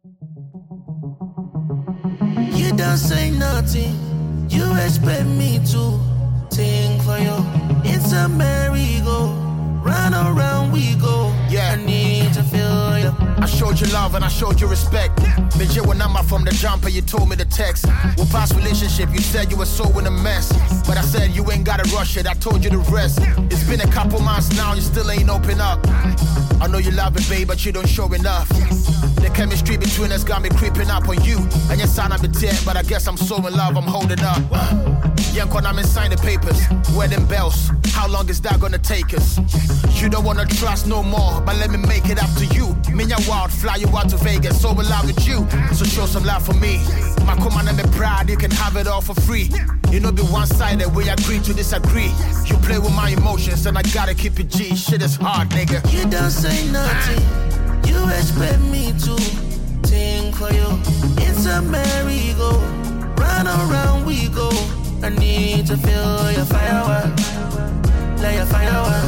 You don't say nothing. You expect me to sing for you. It's a merry-go, round around we go. Yeah, I need to feel you. I showed you love and I showed you respect. Legit when I'm out from the jumper, you told me to text. Well, past relationship, you said you were so in a mess. But I said you ain't gotta rush it, I told you the rest. It's been a couple months now, you still ain't open up. I know you love it, babe, but you don't show enough. The chemistry between us got me creeping up on you. And your sign up the tear, but I guess I'm so in love, I'm holding up. Young when I'm inside the papers, wedding bells. How long is that gonna take us? You don't wanna trust no more, but let me make it up to you. Me and your wild, fly you out to Vegas, so in love with you. So show some love for me. My command and me pride, you can have it all for free. You know, be one-sided, we agree to disagree. You play with my emotions, and I gotta keep it G. Shit is hard, nigga. You don't say nothing. You expect me to sing for you. It's a merry-go, round around we go. I need to feel your firework, like your firework.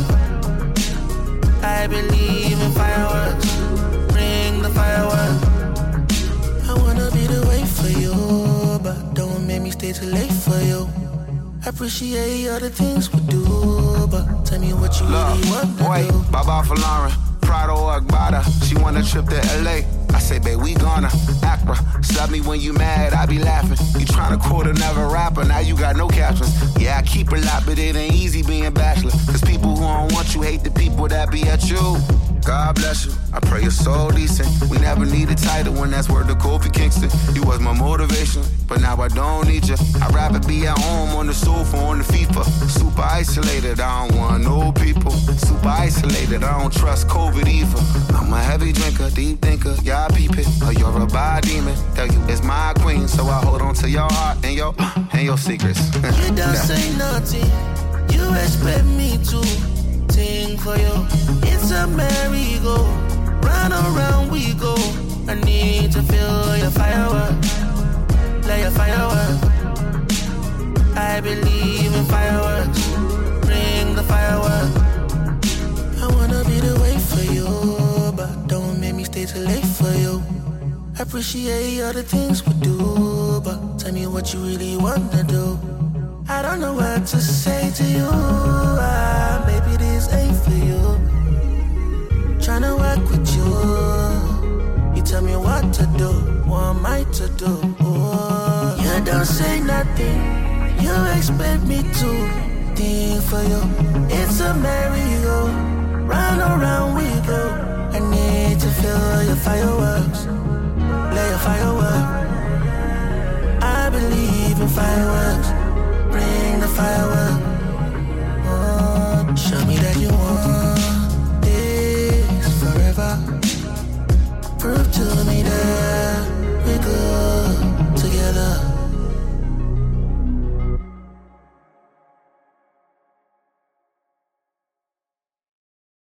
I believe in fireworks. Bring the firework. I wanna be the way for you, but don't make me stay too late for you. I appreciate all the things we do, but tell me what you really want to do. Baba for Lauren, Prado or Agbada. She want a trip to LA. I say, babe, we gonna Accra. Stop me when you mad, I be laughing. You tryna quote another rapper, now you got no captions. Yeah, I keep a lot, but it ain't easy being bachelor. Cause people who don't want you hate the people that be at you. God bless you, I pray your soul decent. We never need a title when that's word to Kofi Kingston. You was my motivation, but now I don't need you. I'd rather be at home on the sofa, on the FIFA. Super isolated, I don't want no people. Super isolated, I don't trust COVID either. I'm a heavy drinker, deep thinker, yeah, I peep it. Or you're a bad demon, tell you it's my queen. So I hold on to your heart and your secrets. You don't say nothing, you expect me to sing for you. It's a merry-go, round around we go. I need to feel your firework, like your firework. I believe in fireworks. Bring the firework. I wanna be the way for you, but don't make me stay too late for you. I appreciate all the things we do, but tell me what you really wanna do. I don't know what to say to you. Maybe this ain't for you. Tryna work with you. You tell me what to do, what am I to do? You don't say nothing. You expect me to think for you. It's a merry-go, round around we go. I need to feel your fireworks.